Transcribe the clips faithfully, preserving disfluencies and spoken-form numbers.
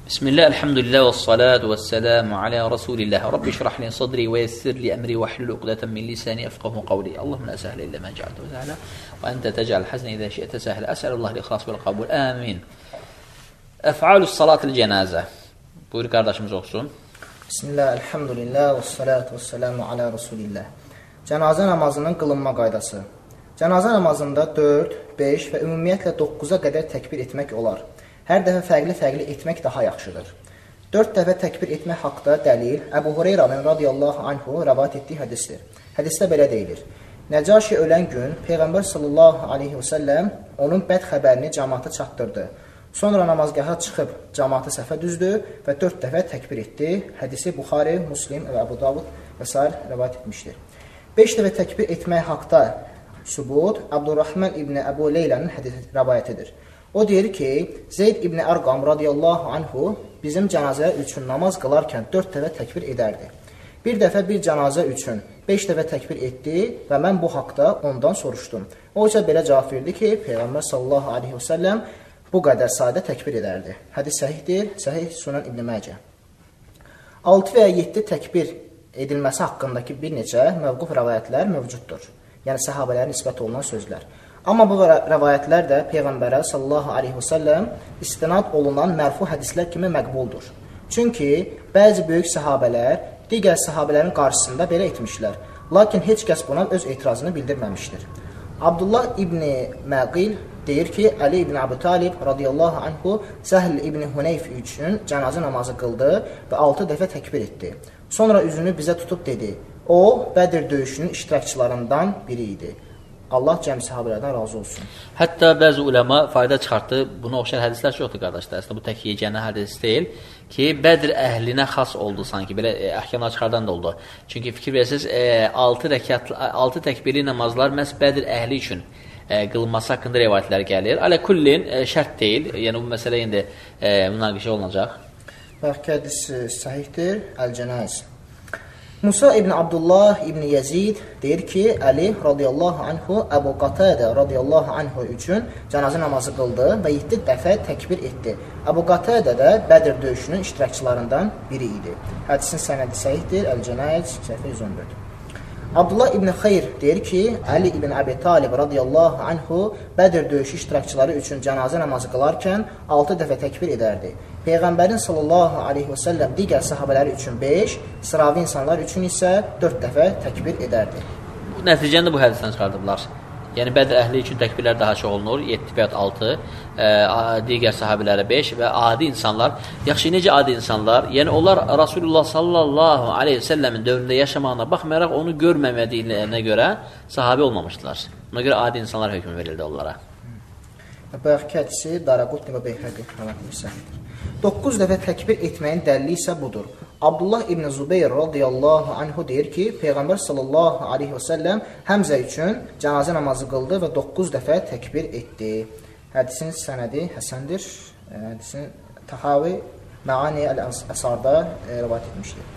Bismillah, elhamdülillah və salatu və selamu alə Rasulillah. Rabbi şrah li sadri və yessir li əmri və hlul uqdatan min lisani yafqahu qawli. Allahumma la sahla illa ma ja'altahu sahla və ente tec'al hazna idha shi'ta sahla. Əsəlullah l-ixlas vel qabul. Amin. Əf'alus salatil cənazə. Buyur qardaşımız oxusun. Bismillah, elhamdülillah və salatu və selamu alə Rasulillah. Cənazə namazının qılınma qaydası. Cənazə namazında dörd, beş və ümumiyyətlə doqquza qədər təkbir etmək olar. Hər dəfə fərqli-fərqli etmək daha yaxşıdır. Dörd dəfə təkbir etmək haqda dəlil Əbu Hureyranın radiyallahu anhu rəvat etdiyi hədisdir. Hədisdə belə deyilir. Nəcaşi ölən gün Peyğəmbər sallallahu aleyhi və səlləm onun bəd xəbərini cəmaata çatdırdı. Sonra namazgaha çıxıb cəmaatı səhvə düzdü və dörd dəfə təkbir etdi. Hədisi Buxari, Muslim və Əbu Davud və s. rəvat etmişdir. Beş dəfə təkbir etmək haqda sübut Abdurrahman ibn Əbu Leylənin hədisi rəvayətidir. O deyir ki, Zeyd ibn Ərqam radiyallahu anhu bizim cənazə üçün namaz qılarkən dörd dəfə təkbir edərdi. Bir dəfə bir cənazə üçün beş dəfə təkbir etdi və mən bu haqda ondan soruşdum. O isə belə cavab verdi ki, Peyğəmbər sallallahu aleyhi və səlləm bu qədər sayda təkbir edərdi. Hədis səhihdir, Səhih Sunan İbn Məcə. altı və ya yeddi təkbir edilməsi haqqındakı bir neçə məvquf rəvayətlər mövcuddur. Yəni səhabələrə nisbət olunan sözlər. Amma bu rəvayətlər də Peyğəmbərə sallallahu aleyhi və səlləm istinad olunan mərfu hədislər kimi məqbuldur. Çünki bəzi böyük səhabələr digər səhabələrin qarşısında belə etmişlər. Lakin heç kəs buna öz etirazını bildirməmişdir. Abdullah ibn Məqil deyir ki, Əli ibn Əbu Talib radiyallahu anhu Səhl ibn Huneyf üçün cənazə namazı qıldı və altı dəfə təkbir etdi. Sonra üzünü bizə tutub dedi, o Bədir döyüşünün iştirakçılarından biri idi. Allah cəmi sahabələrdən razı olsun. Hətta bəzi uləma fayda çıxartdı. Buna oxşar hədislər çoxdur qardaşlar. Əslində bu tək yeganə hədis deyil ki, Bədr əhlinə xas oldu sanki. Belə e, əhkamlar çıxardan da oldu. Çünki fikir verirsiniz, e, altı rəkat, altı təkbirli namazlar məhz Bədr əhli üçün e, qılınması haqqında rivayətlər gəlir. Alə kullin e, şərt deyil. Yəni bu məsələ indi e, münaqişə olunacaq. Bəxki hədis səhihdir. Əl-Cənaz. Musa ibn Abdullah ibn Yezid deyir ki, Əli radiyallahu anhu Əbu Qatadə radiyallahu anhu üçün cənazə namazı qıldı və yeddi dəfə təkbir etdi. Əbu Qatadə də Bədir döyüşünün iştirakçılarından biri idi. Hədisin sənədi səhihdir. Əl-Cənayət səhifə yüz on dörd. Abdullah ibn Xeyr deyir ki, Əli ibn Əbi Talib radiyallahu anhu Bədir döyüşü iştirakçıları üçün cənazə namazı qılarkən altı dəfə təkbir edərdi. Peyğəmbərin sallallahu aleyhi və səlləm digər sahabələri üçün beş, sıravi insanlar üçün isə dörd dəfə təkbir edərdi. Bu nəticəni də bu hədisdən çıxardıblar. Yəni Bədr əhli üçün təkbirlər daha çox olunur, yeddi və ya altı, e, digər sahabələrə beş və adi insanlar. Yaxşı, necə adi insanlar? Yəni onlar Rasulullah sallallahu aleyhi və səlləmin dövründə yaşamağına baxmayaraq onu görməmədiyinə görə sahabə olmamışdılar. Ona görə adi insanlar hökmü verildi onlara. Bayaqki hədisi Daraqutni və Beyhəqi rəvayətdir. doqquz dəfə təkbir etməyin dəlili isə budur. Abdullah ibn Zubeyr radiyallahu anhu deyir ki, Peyğəmbər sallallahu aleyhi və səlləm Həmzə üçün cənazə namazı qıldı və doqquz dəfə təkbir etdi. Hədisin sənədi həsəndir. Hədisin Tahavi Məani Əl-Əsarda rəvat etmişdir.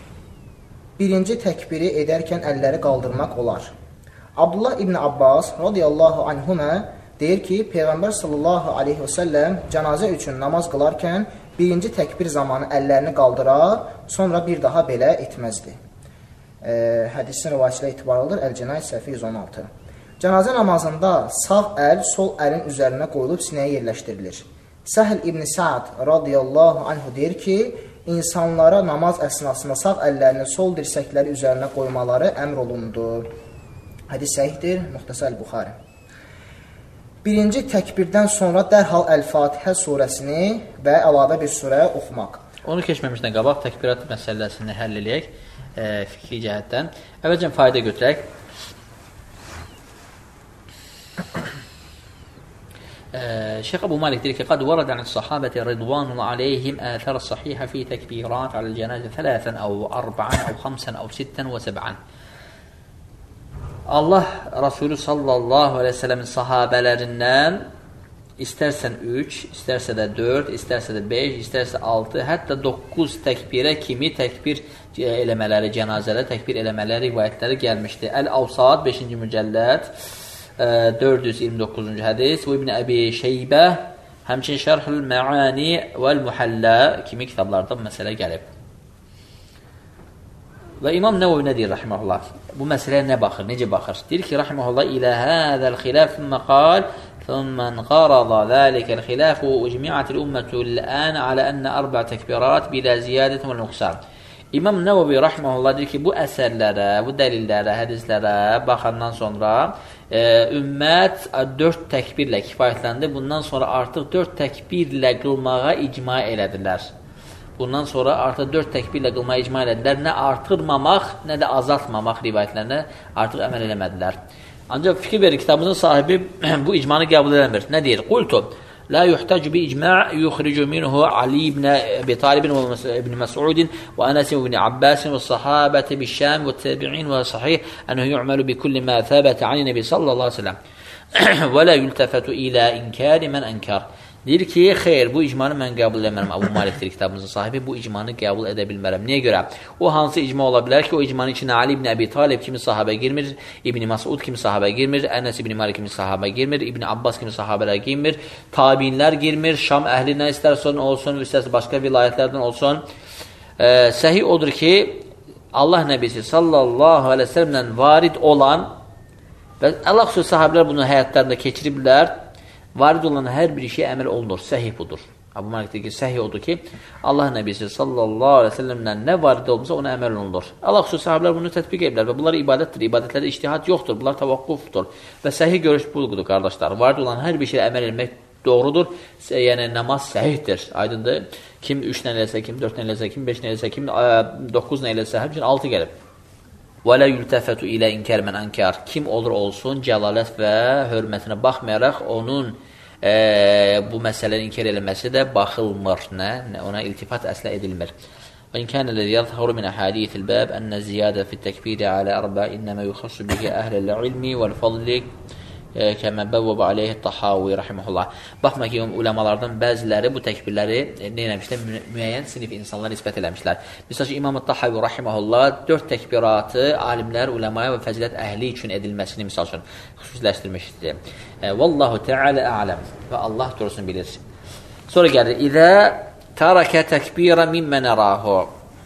Birinci təkbiri edərkən əlləri qaldırmaq olar. Abdullah ibn Abbas radiyallahu anhumə deyir ki, Peyğəmbər sallallahu aleyhi və səlləm cənazə üçün namaz qılarkən birinci təkbir zamanı əllərini qaldırar, sonra bir daha belə etməzdi. E, hədisin rivayətçilə etibarlıdır. Əl-Cənayət səhifə yüz on altı. Cənazə namazında sağ əl sol əlin üzərinə qoyulub sinəyə yerləşdirilir. Səhl ibn Sa'd radiyallahu anhu deyir ki, insanlara namaz əsnasında sağ əllərini sol dirsəkləri üzərinə qoymaları əmr olundu. Hədis səhihdir. Muxtasar Buxari. Birinci təkbirdən sonra dərhal Əl-Fatihə surəsini və əlavə bir surə oxumaq. Onu keçməmişdən qabaq təkbirat məsələsini həll eləyək e, fikri cəhətdən. Əvvəlcə fayda götürək. e, Şeyx Əbu Malik deyir ki, qad varadan as-sahabəti ridvanun aleyhim əthər sahihə fi təkbirat aləl-cənazə thələthən əv arba'an əv xamsən əv sittən və səb'an. Allah Rasulü sallallahu aleyhi ve sellemin sahabələrindən istərsən üç, istərsə də dörd, istərsə də beş, istərsə altı, hətta doqquz təkbirə kimi təkbir eləmələri, cənazələ təkbir eləmələri rivayətləri gəlmişdi. Əl-Avsad beşinci mücəlləd dörd yüz iyirmi doqquzuncu hədis və İbn Əbi Şeybə Həmçinin Şərhül Məani vəl-Muhəllə kimi kitablarda bu məsələ gəlib. Və İmam Nəvəvi nə deyir, rahiməhullah? Bu məsələyə nə baxır, necə baxır? Deyir ki, rahiməhullah, ilə hədəl xilaf thumma qal, thumma qarada zəlikəl xilaf və icmi'atil ümmətü l'ən alə ənə ərбə təkbirat bilə ziyadət və nüqsan. İmam Nəvəvi rahimehullah deyir ki, bu əsərlərə, bu dəlillərə, hədislərə baxandan sonra e, ümmət dörd təkbirlə kifayətləndi. Bundan sonra artıq dörd təkbirlə qılmağa icma elədilər. Bundan sonra artıq dörd təkbirlə qılmağa icma elədilər. Nə artırmamaq, nə də azaltmamaq rivayətlərinə artıq əməl eləmədilər. Ancaq fikir verir, kitabımızın sahibi bu icmanı qəbul edəmir. Nə deyir? Qultu لا يحتاج بإجماع يخرج منه علي بن أبي طالب وابن مسعود وأنس وابن عباس والصحابة بالشام والتابعين وصحيح أنه يعمل بكل ما ثبت عن النبي صلى الله عليه وسلم ولا يلتفت إلى إنكار من أنكر. Deyir ki, xeyr, bu icmanı mən qəbul edəmərəm. Əbu Malikdir kitabımızın sahibi, bu icmanı qəbul edə bilmərəm. Niyə görə? O hansı icma ola bilər ki, o icmanın içində Ali ibn Əbi Talib kimi sahabə girmir, İbn Masud kimi sahabə girmir, Ənəs ibn Malik kimi sahabə girmir, İbn Abbas kimi sahabələr girmir, tabiinlər girmir, Şam əhlindən istərsən olsun, istərsə başqa vilayətlərdən olsun. E, səhih odur ki, Allah Nəbisi sallallahu aleyhi ve sellemlə varid olan və Allah xüsusi sahabələr bunu həyatlarında keçiriblər. Varid olan hər bir işə əməl olunur. Səhih budur. Əbu Malik deyir ki, səhih odur ki, Allah Nəbisi sallallahu aleyhi ve sellemlə nə varid olmuşsa ona əməl olunur. Allah xüsusi sahabələr bunu tətbiq edirlər və bunlar ibadətdir. İbadətlərdə ictihad yoxdur. Bunlar təvaqqufdur. Və səhih görüş budur, qardaşlar. Varid olan hər bir şeyə əməl etmək doğrudur. Yəni, namaz səhihdir. Aydındır. Kim üç nə eləsə, kim dörd nə eləsə, kim beş nə eləsə, kim doqquz nə eləsə, həmçinin altı gəlib. Və lə yültəfətü ilə inkər mən ənkər. Kim olur olsun, cəlalət və hörmətinə baxmayaraq onun e, bu məsələnin inkar eləməsi də baxılmır. Nə? Ona iltifat əslə edilmir. Və inkən ləzi yəzhəru min əhadithil bəb ənə ziyadə fit təkbiri alə ərбə innəmə yuxassu bihi əhləl ilmi vəl-fadli kəmə bəvvəb aleyhi Tahavi rahiməhullah. Baxma ki, uləmalardan bəziləri bu təkbirləri nə eləmişlər? Müəyyən sinif insanlar nisbət eləmişlər. Misal ki, İmam Tahavi rahiməhullah dörd təkbiratı alimlər, uləmaya və fəzilət əhli üçün edilməsini misal üçün xüsusiləşdirmişdir. Vallahu Teala a'lem və Allah doğrusunu bilir. Sonra gəlir, İzə tərəkə təkbirə mimmə nərahu.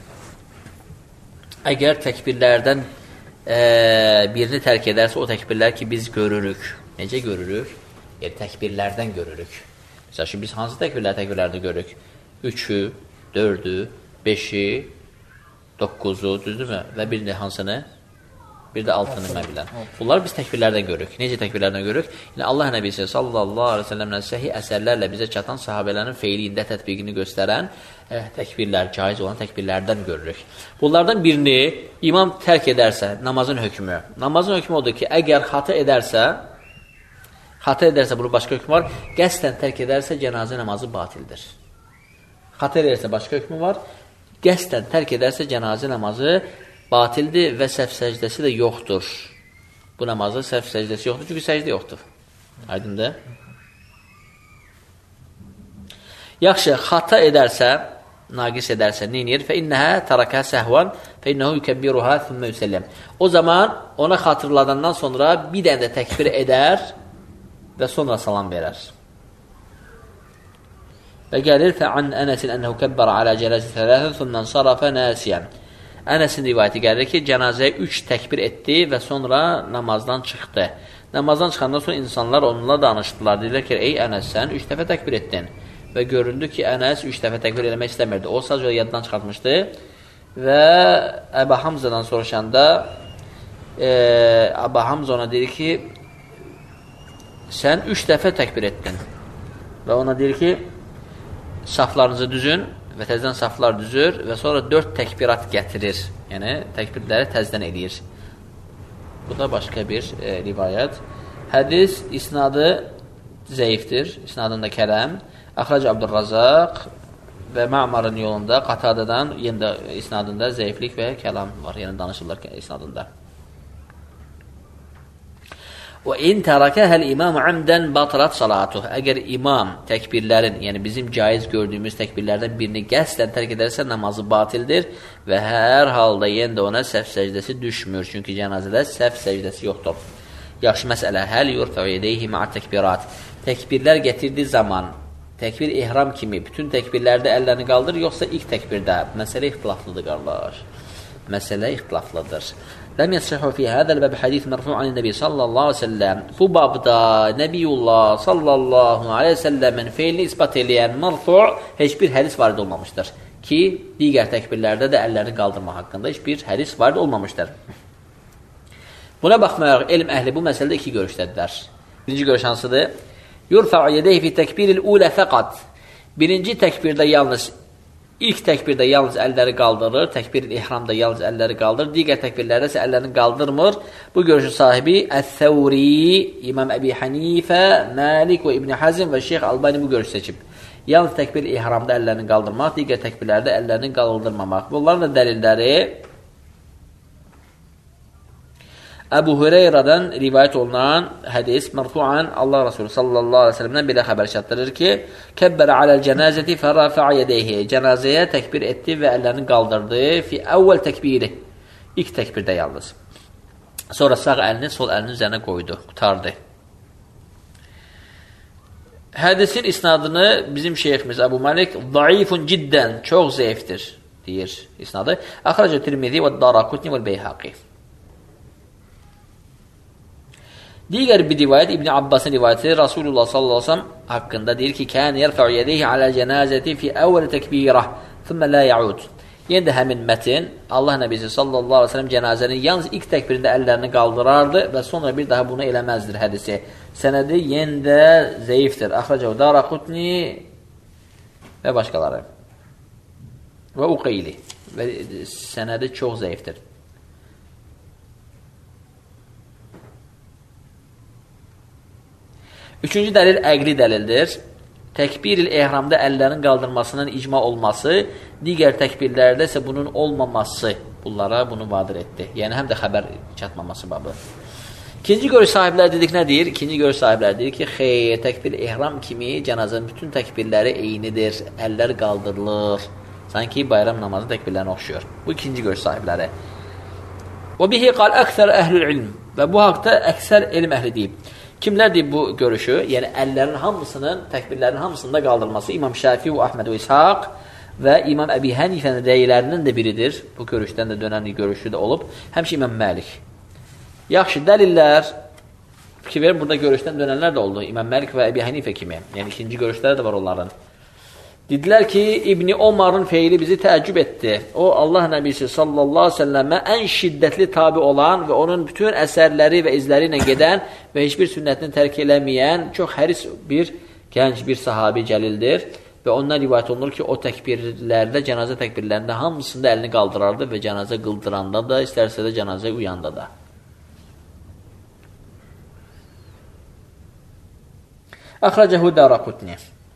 Əgər təkbirlərdən e, birini tərk edərsə, o təkbirlər ki, biz görürük. Necə görürük? Yəni, təkbirlərdən görürük. Məsələn, şimdi biz hansı təkbirlər təkbirlərdə görürük? Üçü, dördü, beşi, dokkuzu, düzdürmü? Və bir də hansını? Bir də altını mən bilən. Bunlar biz təkbirlərdən görürük. Necə təkbirlərdən görürük? Yəni, Allah Nəbisi sallallahu aleyhi ve sellemlə səhih əsərlərlə bizə çatan sahabələrin feilində tətbiqini göstərən eh, təkbirlər, caiz olan təkbirlərdən görürük. Bunlardan birini imam tərk edərsə, namazın hökmü. Namazın hökmü odur ki, əgər xata edərsə, xata edərsə, bunu başqa hökmü var, qəsdən tərk edərsə, cənazə namazı batildir. Xata edərsə, başqa hökmü var, qəsdən tərk edərsə, cənazə namazı batildir və səhv səcdəsi də yoxdur. Bu namazda səhv səcdəsi yoxdur, çünki səcdə yoxdur. Aydındır? Yaxşı, xata edərsə, naqis edərsə, neynir? Fə innəhə tərəkə səhvan, fə innəhu yükəbbiruhə thümmə yüsəlləm. O zaman ona xatırladandan sonra bir dənə də təkbir edər və sonra salam verər. Və gəlir, fə an Ənəsin ənəhu kəbbərə alə cələsi thələthən, thümmən sarafə nəsiyən. Ənəsin rivayəti gəlir ki, cənazəyə üç təkbir etdi və sonra namazdan çıxdı. Namazdan çıxandan sonra insanlar onunla danışdılar. Dedilər ki, ey Ənəs, sən üç dəfə təkbir etdin. Və göründü ki, Ənəs üç dəfə təkbir eləmək istəmirdi. O sadəcə yaddan çıxartmışdı və Əbu Hamzadan soruşanda e, Əbu Hamza ona deyir ki, sən üç dəfə təkbir etdin. Və ona deyir ki, saflarınızı düzün və təzdən saflar düzür və sonra dörd təkbirat gətirir. Yəni, təkbirləri təzdən edir. Bu da başqa bir e, rivayət. Hədis isnadı zəifdir. İsnadında kələm. Əxrac Abdurrazaq və Ma'marın yolunda Qatadadan yenə isnadında zəiflik və kəlam var. Yəni, danışırlar isnadında. Və in tərəkəhəl imam əmdən batrat salatuh. Əgər imam təkbirlərin, yəni bizim caiz gördüyümüz təkbirlərdən birini qəsdən tərk edərsə, namazı batildir və hər halda yenə də ona səhv səcdəsi düşmür. Çünki cənazədə səhv səcdəsi yoxdur. Yaxşı məsələ, həl yurfə edeyhi ma'a təkbirat. Təkbirlər gətirdiyi zaman təkbir ihram kimi bütün təkbirlərdə əllərini qaldır, yoxsa ilk təkbirdə? Məsələ ixtilaflıdır, qardaş. Məsələ ixtilaflıdır. Ləm yəsihu fi hədəl bəb hədith mərfu'an Nəbi sallallahu aleyhi ve sellem. Bu babda Nəbiyullah sallallahu aleyhi ve sellemin feilini ispat eləyən mərfu' heç bir hədis varid olmamışdır. Ki, digər təkbirlərdə də əllərini qaldırma haqqında heç bir hədis varid olmamışdır. Buna baxmayaraq, elm əhli bu məsələdə iki görüşdədirlər. Birinci görüş hansıdır? Yurfa'u yedeyhi fi təkbiril ulə fəqat. Birinci təkbirdə yalnız, ilk təkbirdə yalnız əlləri qaldırır, təkbiril ihramda yalnız əlləri qaldırır, digər təkbirlərdə isə əllərini qaldırmır. Bu görüşün sahibi Əs-Səvri, İmam Əbi Hanifə, Malik və İbn Hazm və Şeyx Albani bu görüş seçib. Yalnız təkbir ihramda əllərini qaldırmaq, digər təkbirlərdə əllərini qaldırmamaq. Bunların da dəlilləri Əbu Hüreyrədən rivayət olunan hədis mərfu'an Allah Resulü sallallahu aleyhi ve sellemdən belə xəbər çatdırır ki, kəbbərə aləl cənazəti fərrafa'a yedeyhi. Cənazəyə təkbir etdi və əllərini qaldırdı. Fi əvvəl təkbiri. İlk təkbirdə yalnız. Sonra sağ əlini sol əlinin üzərinə qoydu, qutardı. Hədisin isnadını bizim şeyximiz Əbu Malik zayıfun ciddən, çox zəifdir, deyir isnadı. Əxrəcə Tirmizi və Daraqutni və Beyhaqi. Digər bir rivayət İbn Abbasın rivayəti Rasulullah sallallahu aleyhi ve sellem haqqında deyir ki, kən yərfə'u yədeyhi alə cənazəti fi əvvəl təkbirə, thümmə lə ya'ud. Yenə də həmin mətin Allah Nəbisi sallallahu aleyhi ve sellem cənazənin yalnız ilk təkbirində əllərini qaldırardı və sonra bir daha bunu eləməzdir hədisi. Sənədi yenə də zəifdir. Əxrəcəhu Daraqutni və başqaları. Və Uqeyli. Və sənədi çox zəifdir. Üçüncü dəlil əqli dəlildir. Təkbir-il ehramda əllərin qaldırmasının icma olması, digər təkbirlərdə isə bunun olmaması bunlara bunu vadir etdi. Yəni, həm də xəbər çatmaması babı. İkinci görüş sahibləri dedik nə deyir? İkinci görüş sahibləri deyir ki, xeyr, təkbir ehram kimi cənazənin bütün təkbirləri eynidir, əllər qaldırılır. Sanki bayram namazı təkbirlərinə oxşuyor. Bu ikinci görüş sahibləri. Və bihi qal əksər əhlül ilm. Və bu haqda əksər elm əhli deyib. Kimlər deyib bu görüşü? Yəni, əllərin hamısının, təkbirlərin hamısında qaldırılması İmam Şəfi və Əhməd və İshaq və İmam Əbi Hənifənin rəylərindən də biridir. Bu görüşdən də dönən görüşü də olub. Həmçə İmam Məlik. Yaxşı, dəlillər, fikir verin, burada görüşdən dönənlər də oldu. İmam Məlik və Əbi Hənifə kimi. Yəni, ikinci görüşləri də var onların. Dedilər ki, İbni Omarın feili bizi təəccüb etdi. O, Allah Nəbisi sallallahu aleyhi ve sellemə ən şiddətli tabi olan və onun bütün əsərləri və izləri ilə gedən və heç bir sünnətini tərk eləməyən çox həris bir gənc bir sahabi cəlildir. Və ondan rivayət olunur ki, o təkbirlərdə, cənazə təkbirlərində hamısında əlini qaldırardı və cənazə qıldıranda da, istərsə də cənazə uyanda da. Əxrəcəhu Daraqutni.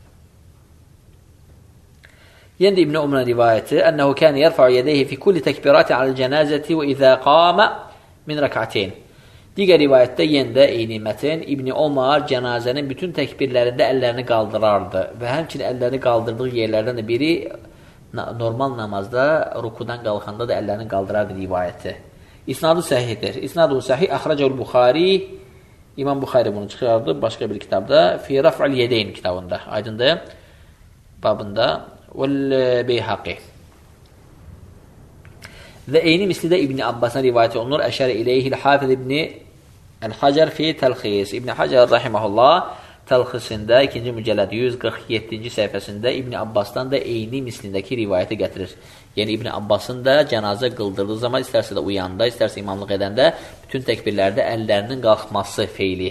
Yenə də İbn Ömrün rivayəti, ənəhu kən yərfa'u yədeyhi fi kulli təkbirati aləl cənazəti və izə qamə min rək'ateyn. Digər rivayətdə yenə də eyni mətin İbn Ömər cənazənin bütün təkbirlərində əllərini qaldırardı və həmçinin əllərini qaldırdığı yerlərdən də biri normal namazda rukudan qalxanda da əllərini qaldırardı rivayəti. İsnadı səhihdir. İsnadı səhih əxrəcəul Buxari. İmam Buxari bunu çıxardı başqa bir kitabda. Fi raf'al yedeyn kitabında. Aydındır. Babında Vəl-Beyhaqi. Və eyni mislidə İbn Abbasın rivayəti olunur. Əşər iləyhil Hafiz İbni Əl-Hacər fi Təlxis. İbn Hacər rahiməhullah Təlxisində ikinci mücəlləd yüz qırx yeddinci səhifəsində İbn Abbasdan da eyni mislindəki rivayəti gətirir. Yəni İbn Abbasın da cənazə qıldırdığı zaman istərsə də uyanda, istərsə imamlıq edəndə bütün təkbirlərdə əllərinin qalxması feili.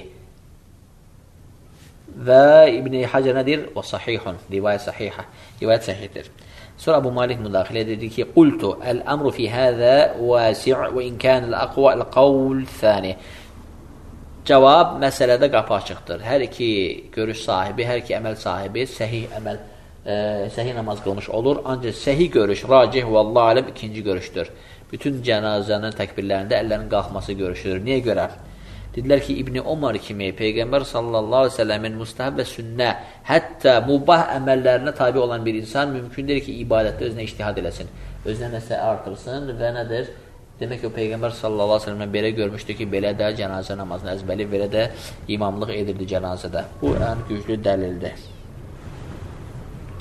Və İbn Hacər nədir? O sahihun. Rivayət sahihə. Rivayət sahihdir. Sonra Abu Malik müdaxilə edir ki, qultu əl-əmru fi həzə vəsi' və inkən əl-əqva əl-qavl thani. Cavab, məsələdə qapı açıqdır. Hər iki görüş sahibi, hər iki əməl sahibi səhih əməl, e, səhih namaz qılmış olur. Ancaq səhih görüş, racih və Allah aləm ikinci görüşdür. Bütün cənazənin təkbirlərində əllərin qalxması görüşüdür. Niyə görə? Dedilər ki, İbn Ömər kimi Peyğəmbər sallallahu aleyhi ve sellemin müstəhəb və sünnə, hətta mubah əməllərinə tabi olan bir insan mümkündür ki, ibadətdə özünə ictihad eləsin, özünə nəsə artırsın və nədir? Demək ki, o Peyğəmbər sallallahu aleyhi ve sellemdən belə görmüşdür ki, belə də cənazə namazını əzbəli, belə də imamlıq edirdi cənazədə. Bu ən güclü dəlildir.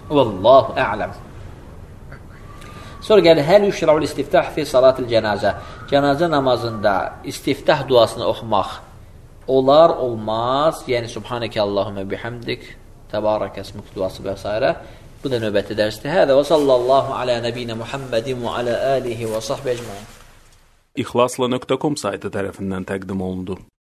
Vallahu a'lam. Sonra gəlir, həl yüşra'ul istiftah fi salatil cənazə. Cənazə namazında istiftah duasını oxumaq olar, olmaz. Yəni, Subhanəkə Allahümə bihamdik, təbarək əsmük duası və s. Bu da növbəti dərsdir. Hədə və sallallahu alə nəbiyyə Muhammedin və alə alihi və sahbə ecmain. İxlasla nöqtə com saytı tərəfindən təqdim olundu.